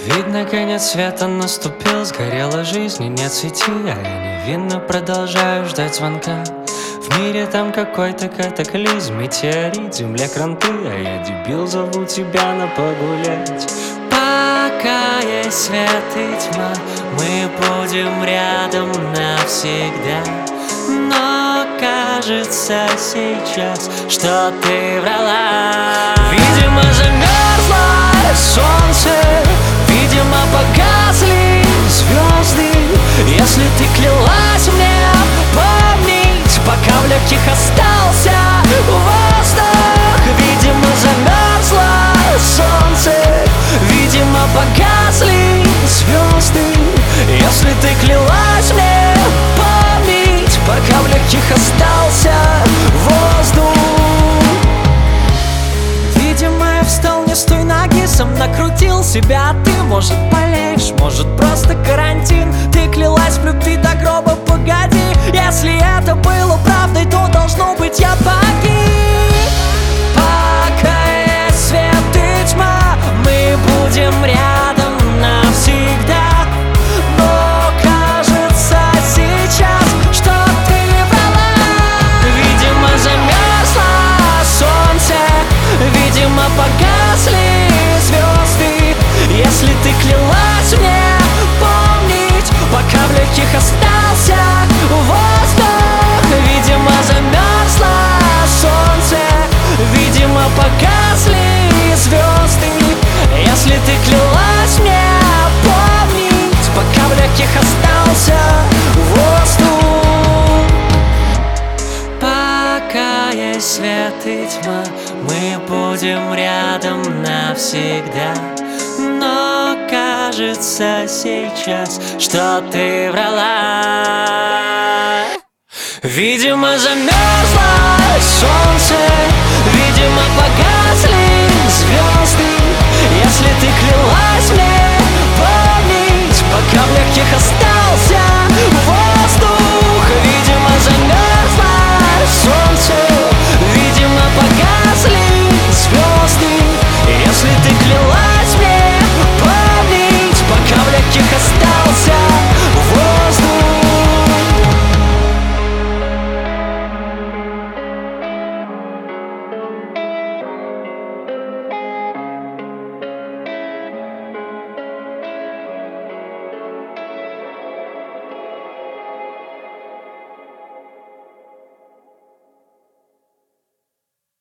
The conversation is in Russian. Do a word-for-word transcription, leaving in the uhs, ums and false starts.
Видно, конец света наступил, сгорела жизнь и нет сети, а я невинно продолжаю ждать звонка. В мире там какой-то катаклизм, метеорит, земля кранты, а я дебил, зову тебя на погулять. Пока есть свет и тьма, мы будем рядом навсегда. Но кажется сейчас, что ты врала. Видимо, замерзло солнце, видимо, погасли звезды. Если ты клялась мне помнить, пока в легких остался воздух. Видимо, замерзло солнце, видимо, погасли звезды. Если ты клялась мне помнить, пока в легких остался воздух. Видимо, я встал не с той ноги, сам накрутил себя. Ты, может, болеешь, может, просто карантин. Ты клялась в любви до гроба, погоди. Если это было правдой, то должно быть я погиб. Пока есть свет и тьма, мы будем рядом навсегда. Но кажется сейчас, что ты врала. Видимо, замерзло солнце, видимо, погасли звезды. Если ты клялась мне помнить, пока в легких остался воздух. Видимо, замерзло солнце, видимо, погасли звезды. Если ты клялась мне помнить, пока в легких остался воздух. Пока есть свет и тьма, мы будем рядом навсегда. Но кажется сейчас, что ты врала. Видимо, замерзло солнце, видимо, погасли звезды. Если ты клялась мне помнить, пока в легких осталось